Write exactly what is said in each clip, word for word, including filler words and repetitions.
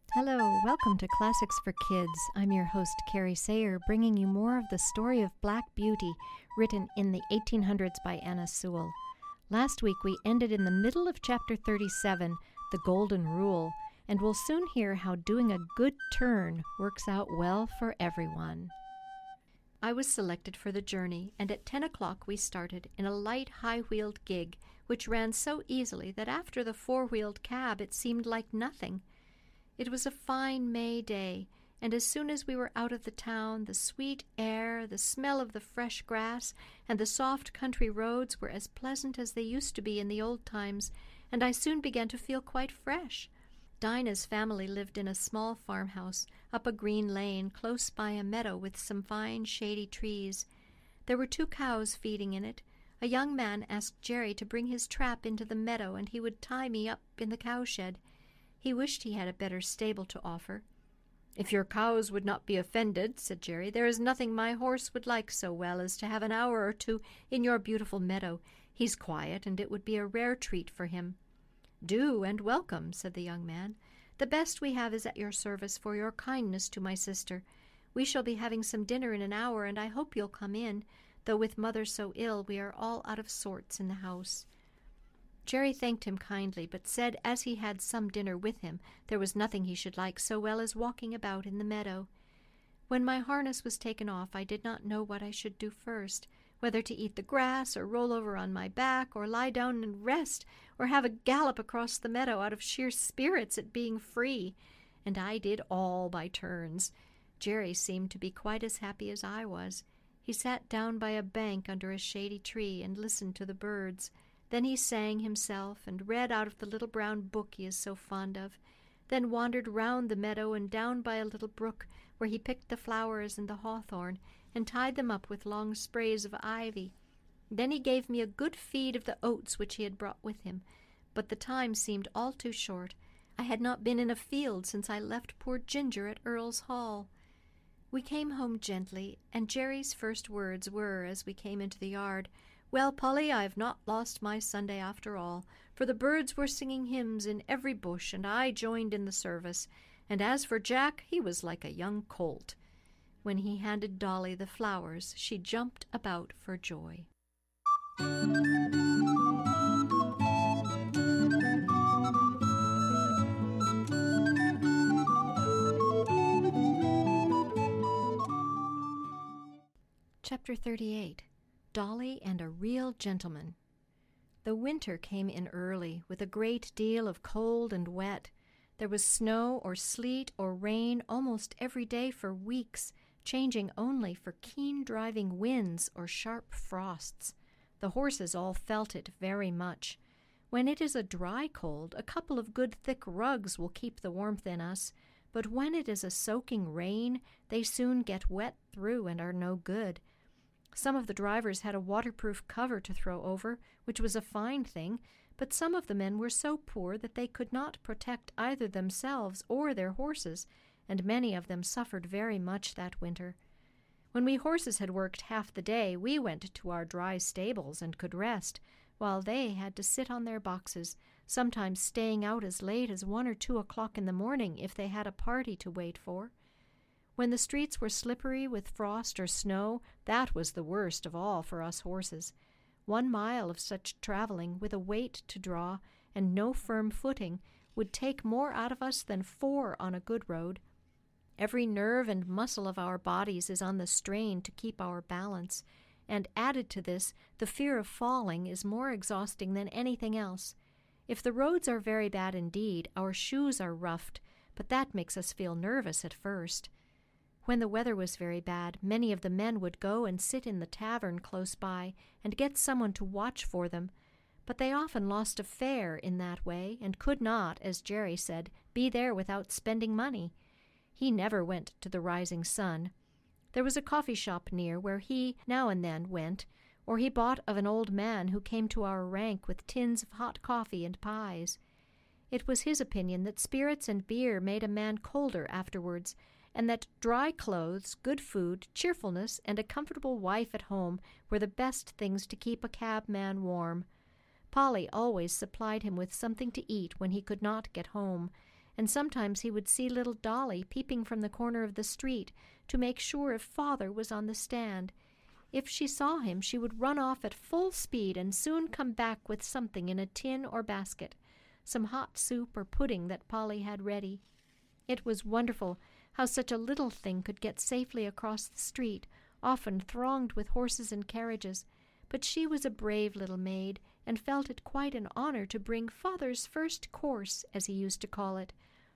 Hello, welcome to Classics for Kids. I'm your host, Carrie Sayer, bringing you more of the story of Black Beauty, written in the eighteen hundreds by Anna Sewell. Last week we ended in the middle of chapter thirty-seven, The Golden Rule, and we'll soon hear how doing a good turn works out well for everyone. I was selected for the journey, and at ten o'clock we started in a light, high-wheeled gig, which ran so easily that after the four-wheeled cab it seemed like nothing. It was a fine May day, and as soon as we were out of the town, the sweet air, the smell of the fresh grass, and the soft country roads were as pleasant as they used to be in the old times, and I soon began to feel quite fresh. Dinah's family lived in a small farmhouse up a green lane close by a meadow with some fine shady trees. There were two cows feeding in it. A young man asked Jerry to bring his trap into the meadow, and he would tie me up in the cowshed. He wished he had a better stable to offer. "If your cows would not be offended," said Jerry, "there is nothing my horse would like so well as to have an hour or two in your beautiful meadow. He's quiet, and it would be a rare treat for him." "Do, and welcome," said the young man. "The best we have is at your service for your kindness to my sister. We shall be having some dinner in an hour, and I hope you'll come in, though with Mother so ill we are all out of sorts in the house." Jerry thanked him kindly, but said as he had some dinner with him, there was nothing he should like so well as walking about in the meadow. When my harness was taken off, I did not know what I should do first, whether to eat the grass, or roll over on my back, or lie down and rest, or have a gallop across the meadow out of sheer spirits at being free. And I did all by turns. Jerry seemed to be quite as happy as I was. He sat down by a bank under a shady tree and listened to the birds. Then he sang himself, and read out of the little brown book he is so fond of, then wandered round the meadow and down by a little brook, where he picked the flowers and the hawthorn, and tied them up with long sprays of ivy. Then he gave me a good feed of the oats which he had brought with him, but the time seemed all too short. I had not been in a field since I left poor Ginger at Earl's Hall. We came home gently, and Jerry's first words were, as we came into the yard, "Well, Polly, I have not lost my Sunday after all, for the birds were singing hymns in every bush, and I joined in the service, and as for Jack, he was like a young colt." When he handed Dolly the flowers, she jumped about for joy. Chapter thirty-eight. Dolly and a Real Gentleman. The winter came in early, with a great deal of cold and wet. There was snow or sleet or rain almost every day for weeks, changing only for keen driving winds or sharp frosts. The horses all felt it very much. When it is a dry cold, a couple of good thick rugs will keep the warmth in us, but when it is a soaking rain, they soon get wet through and are no good. Some of the drivers had a waterproof cover to throw over, which was a fine thing, but some of the men were so poor that they could not protect either themselves or their horses, and many of them suffered very much that winter. When we horses had worked half the day, we went to our dry stables and could rest, while they had to sit on their boxes, sometimes staying out as late as one or two o'clock in the morning if they had a party to wait for. When the streets were slippery with frost or snow, that was the worst of all for us horses. One mile of such travelling, with a weight to draw and no firm footing, would take more out of us than four on a good road. Every nerve and muscle of our bodies is on the strain to keep our balance, and added to this, the fear of falling is more exhausting than anything else. If the roads are very bad indeed, our shoes are roughed, but that makes us feel nervous at first. When the weather was very bad, many of the men would go and sit in the tavern close by and get someone to watch for them, but they often lost a fare in that way and could not, as Jerry said, be there without spending money. He never went to the Rising Sun. There was a coffee shop near where he now and then went, or he bought of an old man who came to our rank with tins of hot coffee and pies. It was his opinion that spirits and beer made a man colder afterwards, and that dry clothes, good food, cheerfulness, and a comfortable wife at home were the best things to keep a cabman warm. Polly always supplied him with something to eat when he could not get home, and sometimes he would see little Dolly peeping from the corner of the street to make sure if father was on the stand. If she saw him, she would run off at full speed and soon come back with something in a tin or basket, some hot soup or pudding that Polly had ready. It was wonderful how such a little thing could get safely across the street, often thronged with horses and carriages, but she was a brave little maid, and felt it quite an honor to bring father's first course, as he used to call it.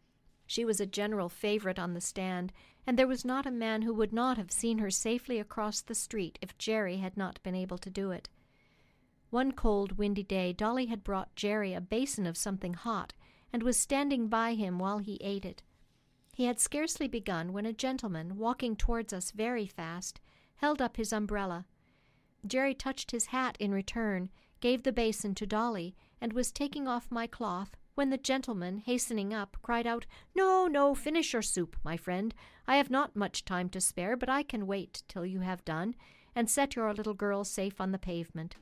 She was a general favorite on the stand, and there was not a man who would not have seen her safely across the street if Jerry had not been able to do it. One cold, windy day, Dolly had brought Jerry a basin of something hot, and was standing by him while he ate it. He had scarcely begun when a gentleman, walking towards us very fast, held up his umbrella. Jerry touched his hat in return, gave the basin to Dolly, and was taking off my cloth, when the gentleman, hastening up, cried out, "No, no, finish your soup, my friend. I have not much time to spare, but I can wait till you have done, and set your little girl safe on the pavement."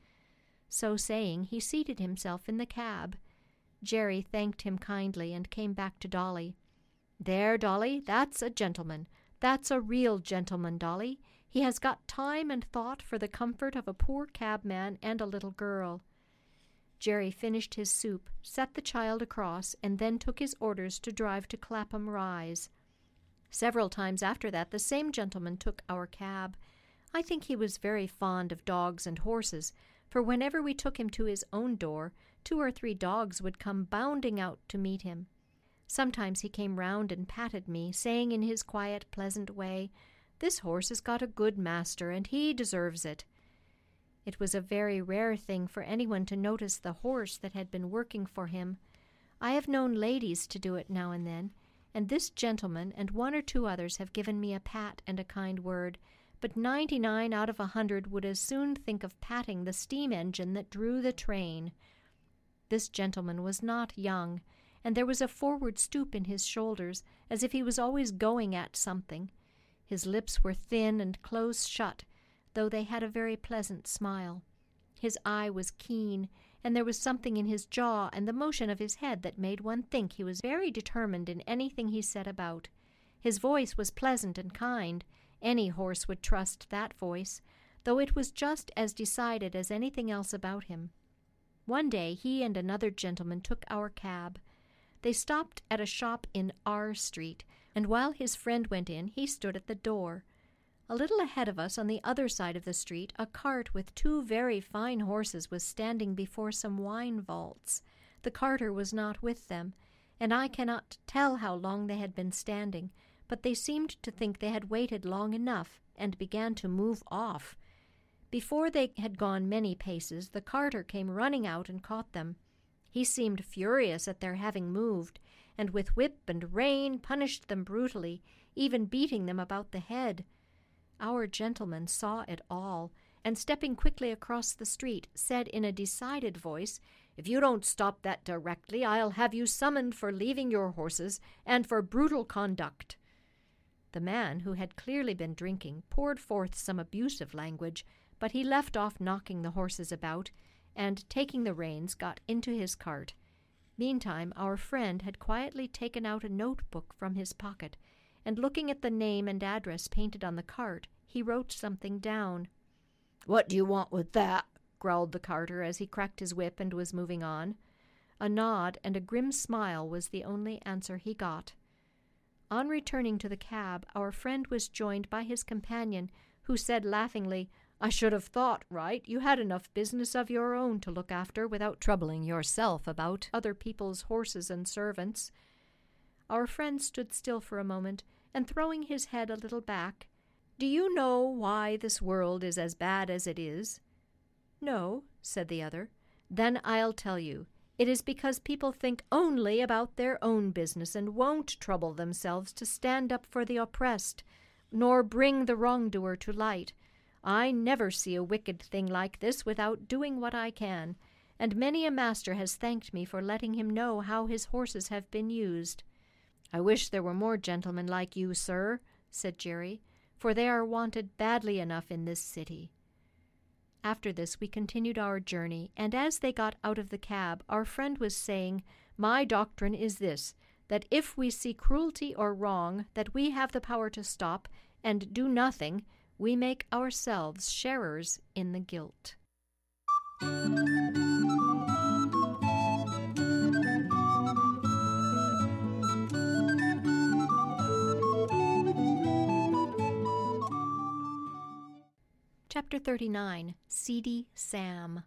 So saying, he seated himself in the cab. Jerry thanked him kindly and came back to Dolly. "There, Dolly, that's a gentleman. That's a real gentleman, Dolly. He has got time and thought for the comfort of a poor cabman and a little girl." Jerry finished his soup, set the child across, and then took his orders to drive to Clapham Rise. Several times after that the same gentleman took our cab. I think he was very fond of dogs and horses, for whenever we took him to his own door, two or three dogs would come bounding out to meet him. Sometimes he came round and patted me, saying in his quiet, pleasant way, "This horse has got a good master, and he deserves it." It was a very rare thing for anyone to notice the horse that had been working for him. I have known ladies to do it now and then, and this gentleman and one or two others have given me a pat and a kind word, but ninety-nine out of a hundred would as soon think of patting the steam engine that drew the train. This gentleman was not young, and there was a forward stoop in his shoulders, as if he was always going at something. His lips were thin and close shut, though they had a very pleasant smile. His eye was keen, and there was something in his jaw and the motion of his head that made one think he was very determined in anything he set about. His voice was pleasant and kind. Any horse would trust that voice, though it was just as decided as anything else about him. One day he and another gentleman took our cab. They stopped at a shop in R Street, and while his friend went in, he stood at the door. A little ahead of us, on the other side of the street, a cart with two very fine horses was standing before some wine vaults. The carter was not with them, and I cannot tell how long they had been standing, but they seemed to think they had waited long enough, and began to move off. Before they had gone many paces, the carter came running out and caught them. He seemed furious at their having moved, and with whip and rein punished them brutally, even beating them about the head. Our gentleman saw it all, and stepping quickly across the street, said in a decided voice, "If you don't stop that directly, I'll have you summoned for leaving your horses, and for brutal conduct." The man, who had clearly been drinking, poured forth some abusive language, but he left off knocking the horses about, and, taking the reins, got into his cart. Meantime, our friend had quietly taken out a notebook from his pocket, and looking at the name and address painted on the cart, he wrote something down. "What do you want with that?" growled the carter as he cracked his whip and was moving on. A nod and a grim smile was the only answer he got. On returning to the cab, our friend was joined by his companion, who said laughingly, "I should have thought, right, you had enough business of your own to look after without troubling yourself about other people's horses and servants." Our friend stood still for a moment, and throwing his head a little back, "Do you know why this world is as bad as it is?" "No," said the other. "Then I'll tell you. It is because people think only about their own business and won't trouble themselves to stand up for the oppressed, nor bring the wrongdoer to light. I never see a wicked thing like this without doing what I can, and many a master has thanked me for letting him know how his horses have been used." "I wish there were more gentlemen like you, sir," said Jerry, "for they are wanted badly enough in this city." After this we continued our journey, and as they got out of the cab, our friend was saying, "My doctrine is this, that if we see cruelty or wrong that we have the power to stop and do nothing, we make ourselves sharers in the guilt. Chapter thirty-nine. Seedy Sam.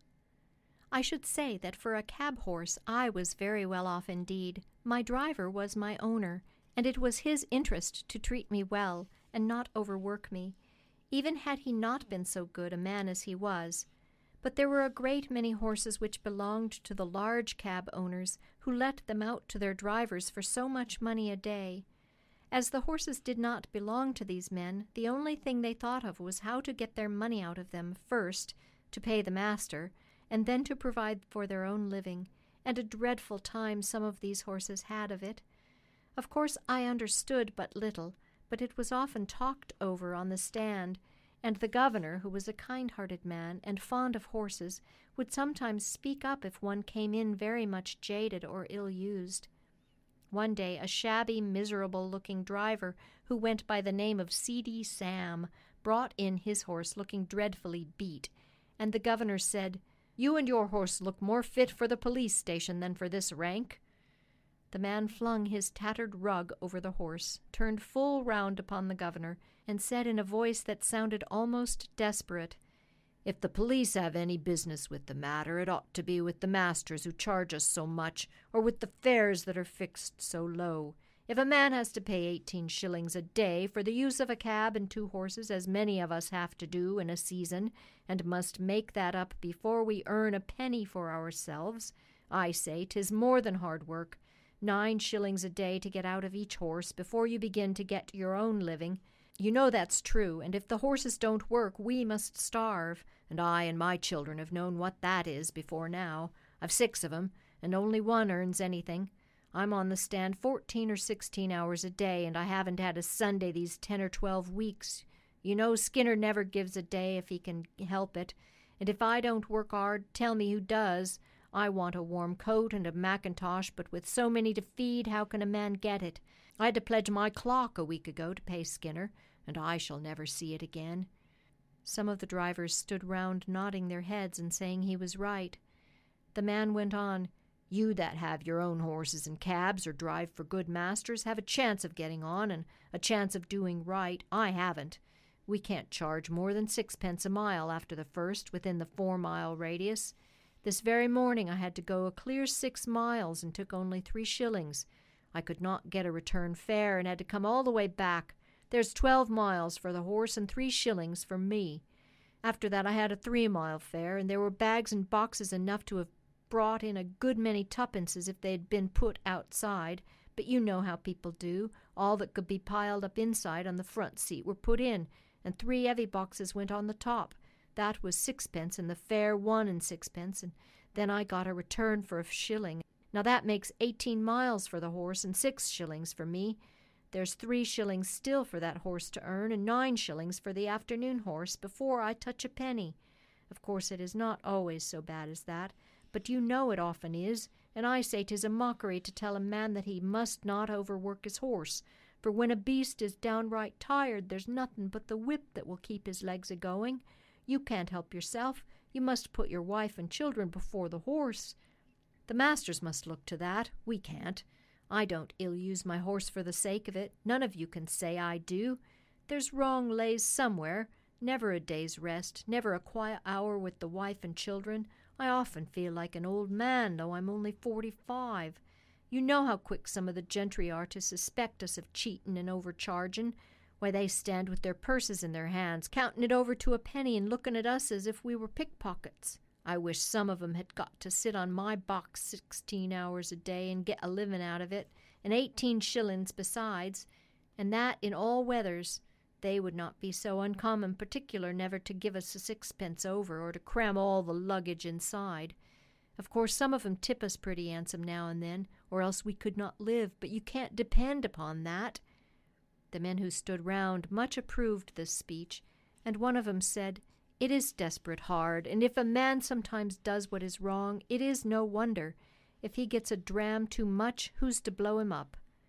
I should say that for a cab horse I was very well off indeed. My driver was my owner, and it was his interest to treat me well and not overwork me, even had he not been so good a man as he was. But there were a great many horses which belonged to the large cab owners who let them out to their drivers for so much money a day. As the horses did not belong to these men, the only thing they thought of was how to get their money out of them, first to pay the master, and then to provide for their own living, and a dreadful time some of these horses had of it. Of course I understood but little, but it was often talked over on the stand, and the governor, who was a kind-hearted man and fond of horses, would sometimes speak up if one came in very much jaded or ill-used. One day a shabby, miserable-looking driver, who went by the name of Seedy Sam, brought in his horse looking dreadfully beat, and the governor said, "You and your horse look more fit for the police station than for this rank." The man flung his tattered rug over the horse, turned full round upon the governor, and said in a voice that sounded almost desperate, "If the police have any business with the matter, it ought to be with the masters who charge us so much, or with the fares that are fixed so low. If a man has to pay eighteen shillings a day for the use of a cab and two horses, as many of us have to do in a season, and must make that up before we earn a penny for ourselves, I say 'tis more than hard work. Nine shillings a day to get out of each horse before you begin to get your own living. You know that's true, and if the horses don't work, we must starve, and I and my children have known what that is before now. I've six of 'em, and only one earns anything. I'm on the stand fourteen or sixteen hours a day, and I haven't had a Sunday these ten or twelve weeks. You know Skinner never gives a day if he can help it, and if I don't work hard, tell me who does. I want a warm coat and a mackintosh, but with so many to feed, how can a man get it? I had to pledge my clock a week ago to pay Skinner, and I shall never see it again." Some of the drivers stood round nodding their heads and saying he was right. The man went on, "You that have your own horses and cabs or drive for good masters have a chance of getting on and a chance of doing right. I haven't. We can't charge more than sixpence a mile after the first within the four-mile radius. This very morning I had to go a clear six miles and took only three shillings. I could not get a return fare and had to come all the way back. There's twelve miles for the horse and three shillings for me. After that I had a three-mile fare, and there were bags and boxes enough to have brought in a good many tuppences if they had been put outside, but you know how people do. All that could be piled up inside on the front seat were put in, and three heavy boxes went on the top. That was sixpence, and the fare one and sixpence, and then I got a return for a shilling. Now that makes eighteen miles for the horse and six shillings for me. There's three shillings still for that horse to earn, and nine shillings for the afternoon horse before I touch a penny. Of course it is not always so bad as that, but you know it often is, and I say 'tis a mockery to tell a man that he must not overwork his horse, for when a beast is downright tired there's nothing but the whip that will keep his legs a-going. You can't help yourself. You must put your wife and children before the horse. The masters must look to that. We can't. I don't ill-use my horse for the sake of it. None of you can say I do. There's wrong lays somewhere. Never a day's rest, never a quiet hour with the wife and children. I often feel like an old man, though I'm only forty-five. You know how quick some of the gentry are to suspect us of cheatin' and overchargin'. Why, they stand with their purses in their hands, countin' it over to a penny and lookin' at us as if we were pickpockets. I wish some of 'em had got to sit on my box sixteen hours a day and get a livin' out of it, and eighteen shillings besides, and that in all weathers. They would not be so uncommon particular never to give us a sixpence over, or to cram all the luggage inside. Of course some of 'em tip us pretty handsome now and then, or else we could not live, but you can't depend upon that." The men who stood round much approved this speech, and one of 'em said, "It is desperate hard, and if a man sometimes does what is wrong, it is no wonder. If he gets a dram too much, who's to blow him up?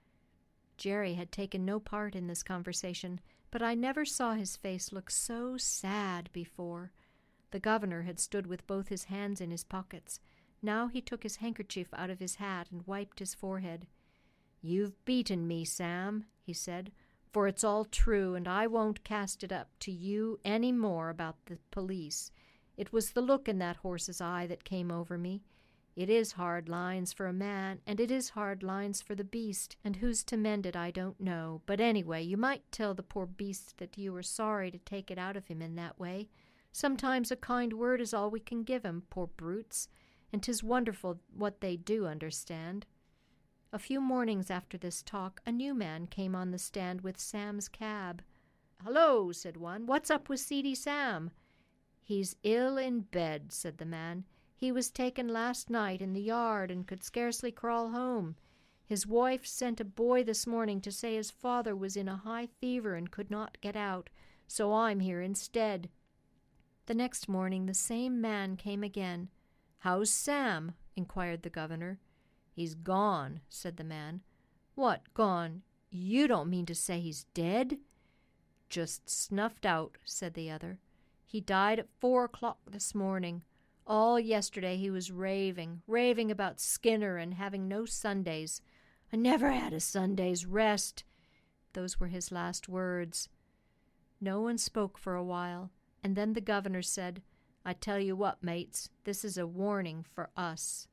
Jerry had taken no part in this conversation, but I never saw his face look so sad before. The governor had stood with both his hands in his pockets. Now he took his handkerchief out of his hat and wiped his forehead. "You've beaten me, Sam," he said, "for it's all true, and I won't cast it up to you any more about the police. It was the look in that horse's eye that came over me. It is hard lines for a man, and it is hard lines for the beast, and who's to mend it I don't know. But anyway, you might tell the poor beast that you were sorry to take it out of him in that way. Sometimes a kind word is all we can give 'em, poor brutes, and 'tis wonderful what they do understand." A few mornings after this talk, a new man came on the stand with Sam's cab. "Hullo," said one, "what's up with Seedy Sam?" "He's ill in bed," said the man. "He was taken last night in the yard and could scarcely crawl home. His wife sent a boy this morning to say his father was in a high fever and could not get out, so I'm here instead." The next morning the same man came again. "How's Sam?" inquired the governor. "He's gone," said the man. "What, gone? You don't mean to say he's dead?" "Just snuffed out," said the other. "He died at four o'clock this morning. All yesterday he was raving, raving about Skinner and having no Sundays. 'I never had a Sunday's rest.' Those were his last words." No one spoke for a while, and then the governor said, "I tell you what, mates, this is a warning for us."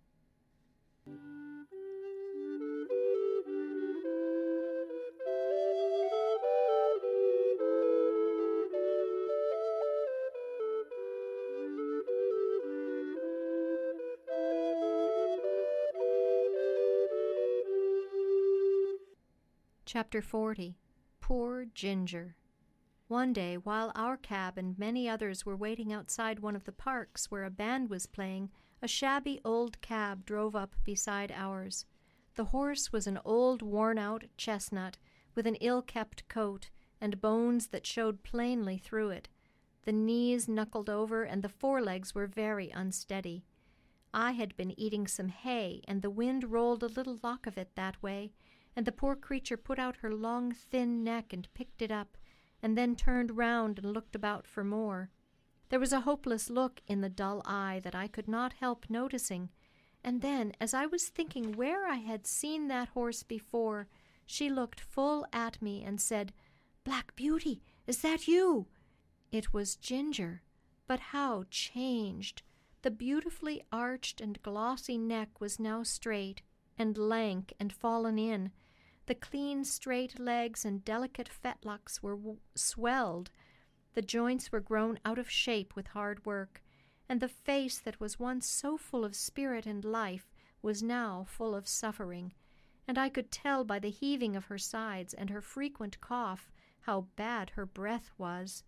Chapter forty. Poor Ginger. One day, while our cab and many others were waiting outside one of the parks where a band was playing, a shabby old cab drove up beside ours. The horse was an old worn-out chestnut with an ill-kept coat and bones that showed plainly through it. The knees knuckled over and the forelegs were very unsteady. I had been eating some hay, and the wind rolled a little lock of it that way, and the poor creature put out her long thin neck and picked it up, and then turned round and looked about for more. There was a hopeless look in the dull eye that I could not help noticing, and then, as I was thinking where I had seen that horse before, she looked full at me and said, "Black Beauty, is that you?" It was Ginger, but how changed! The beautifully arched and glossy neck was now straight, and lank and fallen in. The clean, straight legs and delicate fetlocks were w- swelled. The joints were grown out of shape with hard work, and the face that was once so full of spirit and life was now full of suffering, and I could tell by the heaving of her sides and her frequent cough how bad her breath was.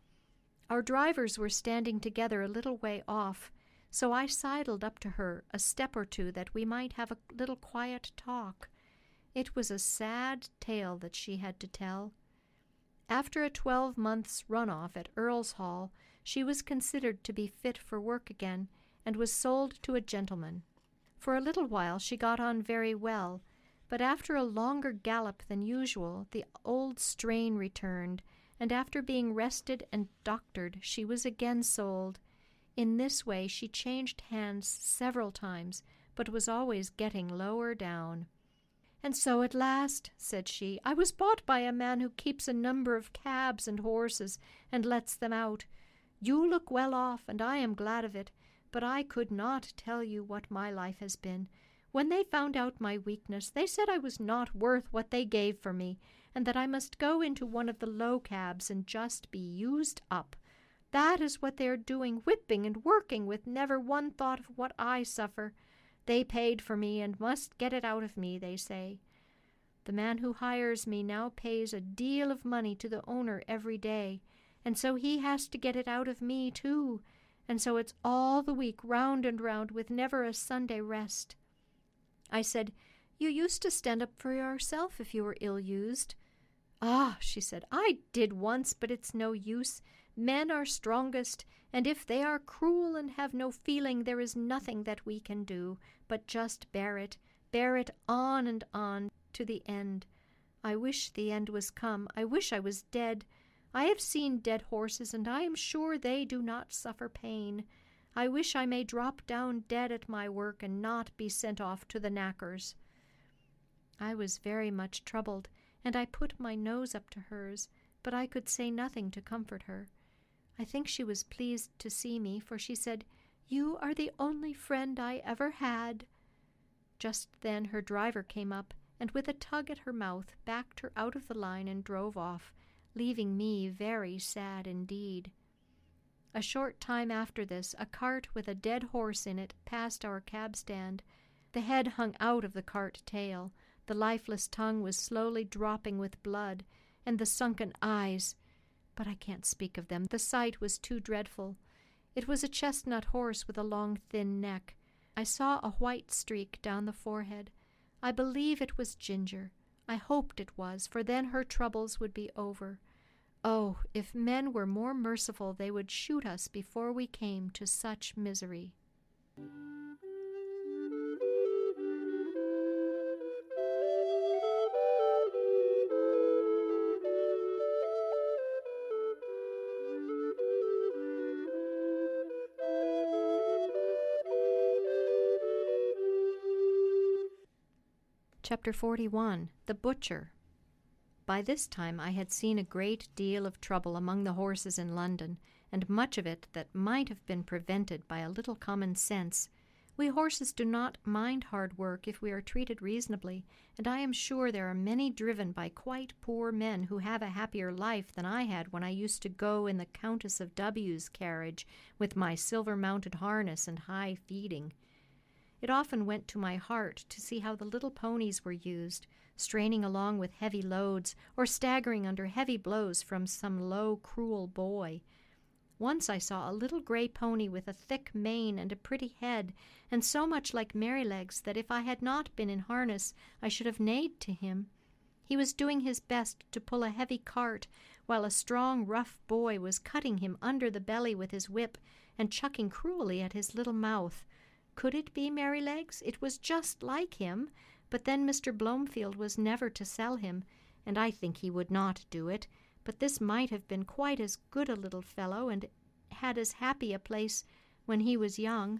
Our drivers were standing together a little way off, so I sidled up to her a step or two that we might have a little quiet talk. It was a sad tale that she had to tell. After a twelve months' run-off at Earl's Hall, she was considered to be fit for work again, and was sold to a gentleman. For a little while she got on very well, but after a longer gallop than usual, the old strain returned, and after being rested and doctored, she was again sold. In this way she changed hands several times, but was always getting lower down. "And so at last," said she, "I was bought by a man who keeps a number of cabs and horses and lets them out. You look well off, and I am glad of it, but I could not tell you what my life has been. When they found out my weakness, they said I was not worth what they gave for me, and that I must go into one of the low cabs and just be used up. That is what they are doing, whipping and working with never one thought of what I suffer. They paid for me and must get it out of me, they say. The man who hires me now pays a deal of money to the owner every day, and so he has to get it out of me too, and so it's all the week round and round with never a Sunday rest." I said, "You used to stand up for yourself if you were ill-used." "Ah," she said, "I did once, but it's no use. Men are strongest, and if they are cruel and have no feeling, there is nothing that we can do but just bear it, bear it on and on to the end. I wish the end was come. I wish I was dead. I have seen dead horses, and I am sure they do not suffer pain. I wish I may drop down dead at my work and not be sent off to the knackers." I was very much troubled, and I put my nose up to hers, but I could say nothing to comfort her. I think she was pleased to see me, for she said, "You are the only friend I ever had." Just then her driver came up, and with a tug at her mouth backed her out of the line and drove off, leaving me very sad indeed. A short time after this, a cart with a dead horse in it passed our cab stand. The head hung out of the cart tail, the lifeless tongue was slowly dropping with blood, and the sunken eyes, but I can't speak of them, the sight was too dreadful. It was a chestnut horse with a long thin neck. I saw a white streak down the forehead. I believe it was Ginger. I hoped it was, for then her troubles would be over. Oh, if men were more merciful, they would shoot us before we came to such misery. Chapter forty-one. The Butcher. By this time I had seen a great deal of trouble among the horses in London, and much of it that might have been prevented by a little common sense. We horses do not mind hard work if we are treated reasonably, and I am sure there are many driven by quite poor men who have a happier life than I had when I used to go in the Countess of W's carriage with my silver-mounted harness and high feeding. It often went to my heart to see how the little ponies were used, straining along with heavy loads, or staggering under heavy blows from some low, cruel boy. Once I saw a little grey pony with a thick mane and a pretty head, and so much like Merrylegs that if I had not been in harness I should have neighed to him. He was doing his best to pull a heavy cart, while a strong, rough boy was cutting him under the belly with his whip and chucking cruelly at his little mouth. Could it be Merrylegs? It was just like him, but then Mister Blomefield was never to sell him, and I think he would not do it, but this might have been quite as good a little fellow, and had as happy a place when he was young.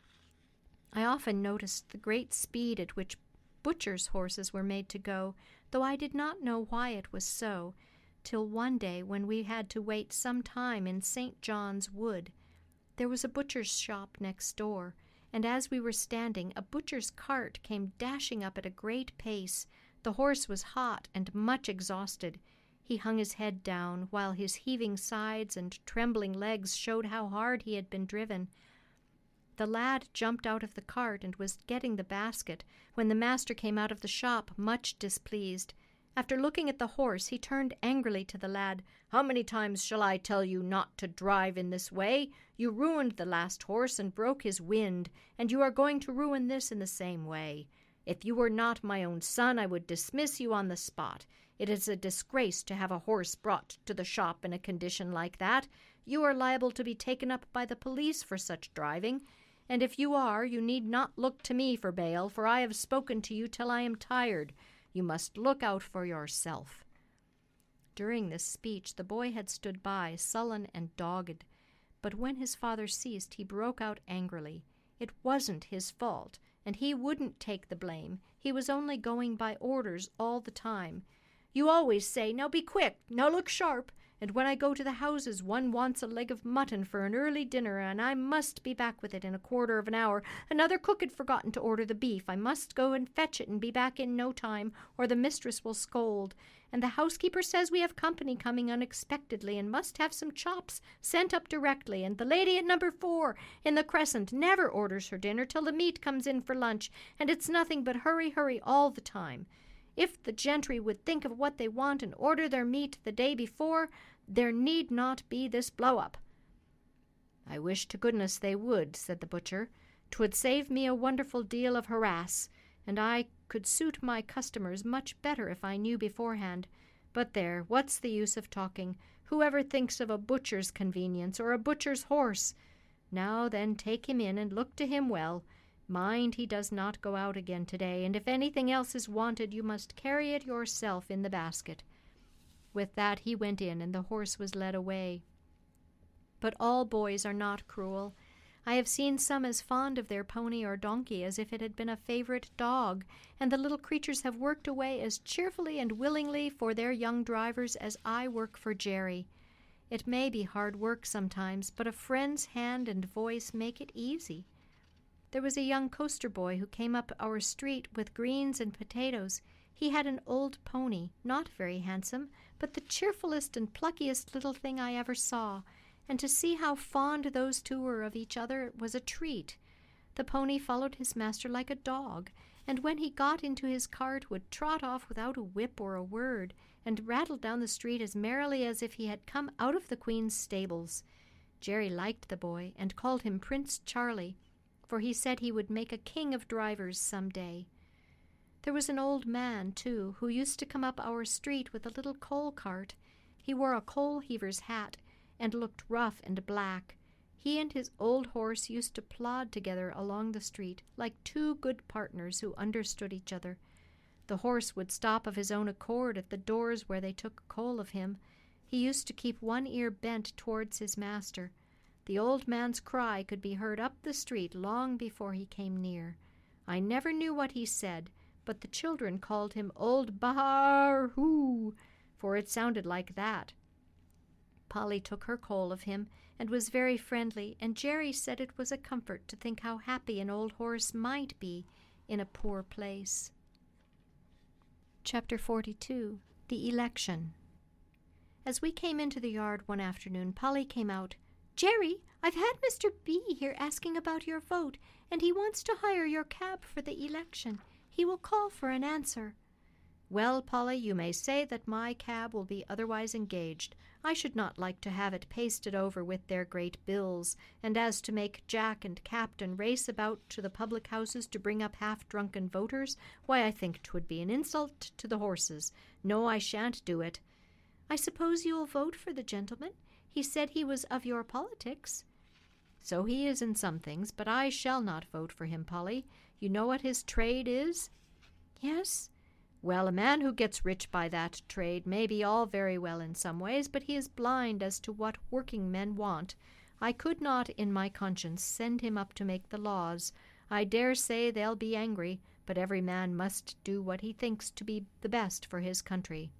I often noticed the great speed at which butchers' horses were made to go, though I did not know why it was so, till one day when we had to wait some time in Saint John's Wood. There was a butcher's shop next door, and as we were standing, a butcher's cart came dashing up at a great pace. The horse was hot and much exhausted. He hung his head down, while his heaving sides and trembling legs showed how hard he had been driven. The lad jumped out of the cart and was getting the basket, when the master came out of the shop, much displeased. After looking at the horse, he turned angrily to the lad. "How many times shall I tell you not to drive in this way? You ruined the last horse and broke his wind, and you are going to ruin this in the same way. If you were not my own son, I would dismiss you on the spot. It is a disgrace to have a horse brought to the shop in a condition like that. You are liable to be taken up by the police for such driving, and if you are, you need not look to me for bail, for I have spoken to you till I am tired. You must look out for yourself." During this speech the boy had stood by, sullen and dogged, but when his father ceased he broke out angrily. It wasn't his fault, and he wouldn't take the blame. He was only going by orders all the time. "You always say, 'Now be quick, now look sharp,' and when I go to the houses one wants a leg of mutton for an early dinner, and I must be back with it in a quarter of an hour. Another cook had forgotten to order the beef. I must go and fetch it and be back in no time, or the mistress will scold. And the housekeeper says we have company coming unexpectedly and must have some chops sent up directly, and the lady at number four in the Crescent never orders her dinner till the meat comes in for lunch, and it's nothing but hurry, hurry all the time. If the gentry would think of what they want and order their meat the day before, there need not be this blow-up." "I wish to goodness they would," said the butcher. "'Twould save me a wonderful deal of harass, and I could suit my customers much better if I knew beforehand. But there, what's the use of talking? Whoever thinks of a butcher's convenience or a butcher's horse? Now then, take him in and look to him well. Mind he does not go out again today, and if anything else is wanted, you must carry it yourself in the basket." With that he went in, and the horse was led away. But all boys are not cruel. I have seen some as fond of their pony or donkey as if it had been a favorite dog, and the little creatures have worked away as cheerfully and willingly for their young drivers as I work for Jerry. It may be hard work sometimes, but a friend's hand and voice make it easy. There was a young coaster boy who came up our street with greens and potatoes. He had an old pony, not very handsome, but the cheerfulest and pluckiest little thing I ever saw, and to see how fond those two were of each other was a treat. The pony followed his master like a dog, and when he got into his cart would trot off without a whip or a word, and rattle down the street as merrily as if he had come out of the Queen's stables. Jerry liked the boy, and called him Prince Charlie, for he said he would make a king of drivers some day. There was an old man, too, who used to come up our street with a little coal cart. He wore a coal heaver's hat, and looked rough and black. He and his old horse used to plod together along the street, like two good partners who understood each other. The horse would stop of his own accord at the doors where they took coal of him. He used to keep one ear bent towards his master. The old man's cry could be heard up the street long before he came near. I never knew what he said, but the children called him Old Bahar-hoo, for it sounded like that. Polly took her coal of him and was very friendly, and Jerry said it was a comfort to think how happy an old horse might be in a poor place. Chapter forty-two. The Election. As we came into the yard one afternoon, Polly came out. "Jerry, I've had Mister B here asking about your vote, and he wants to hire your cab for the election. He will call for an answer." "Well, Polly, you may say that my cab will be otherwise engaged. I should not like to have it pasted over with their great bills, and as to make Jack and Captain race about to the public houses to bring up half-drunken voters, why, I think 'twould be an insult to the horses. No, I shan't do it." "I suppose you will vote for the gentleman? He said he was of your politics." "So he is in some things, but I shall not vote for him, Polly. You know what his trade is?" "Yes." "Well, a man who gets rich by that trade may be all very well in some ways, but he is blind as to what working men want. I could not, in my conscience, send him up to make the laws. I dare say they'll be angry, but every man must do what he thinks to be the best for his country."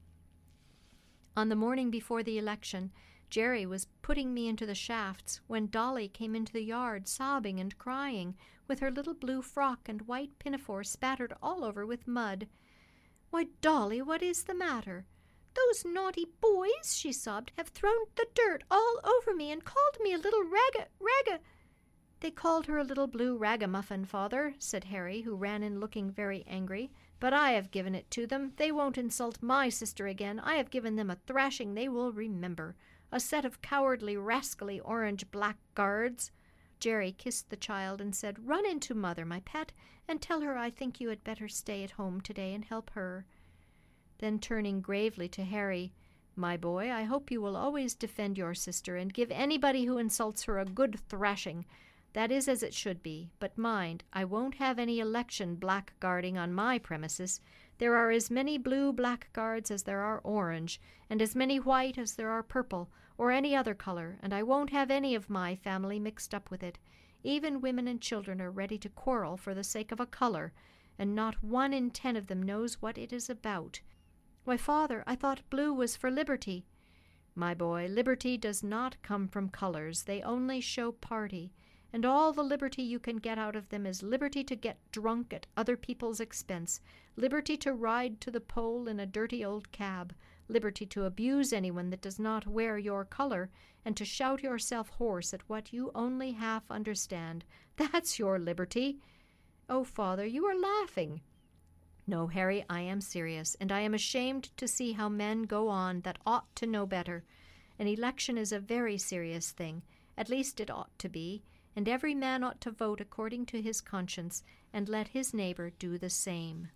On the morning before the election, Jerry was putting me into the shafts when Dolly came into the yard sobbing and crying, with her little blue frock and white pinafore spattered all over with mud. "Why, Dolly, what is the matter?" "Those naughty boys," she sobbed, "have thrown the dirt all over me and called me a little raga, raga." "They called her a little blue ragamuffin, father," said Harry, who ran in looking very angry. "But I have given it to them. They won't insult my sister again. I have given them a thrashing they will remember. A set of cowardly, rascally, orange blackguards." Jerry kissed the child and said, "Run in to mother, my pet, and tell her I think you had better stay at home today and help her." Then turning gravely to Harry, "My boy, I hope you will always defend your sister and give anybody who insults her a good thrashing. That is as it should be. But mind, I won't have any election blackguarding on my premises. There are as many blue blackguards as there are orange, and as many white as there are purple, or any other color, and I won't have any of my family mixed up with it. Even women and children are ready to quarrel for the sake of a color, and not one in ten of them knows what it is about. Why, father, I thought blue was for liberty." "My boy, liberty does not come from colors. They only show party, and all the liberty you can get out of them is liberty to get drunk at other people's expense, liberty to ride to the poll in a dirty old cab, liberty to abuse anyone that does not wear your color, and to shout yourself hoarse at what you only half understand. That's your liberty." "Oh, father, you are laughing." "No, Harry, I am serious, and I am ashamed to see how men go on that ought to know better. An election is a very serious thing, at least it ought to be, and every man ought to vote according to his conscience, and let his neighbor do the same."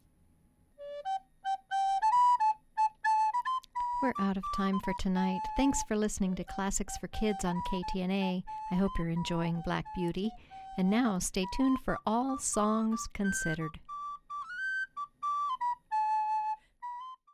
We're out of time for tonight. Thanks for listening to Classics for Kids on K T N A. I hope you're enjoying Black Beauty. And now stay tuned for All Songs Considered.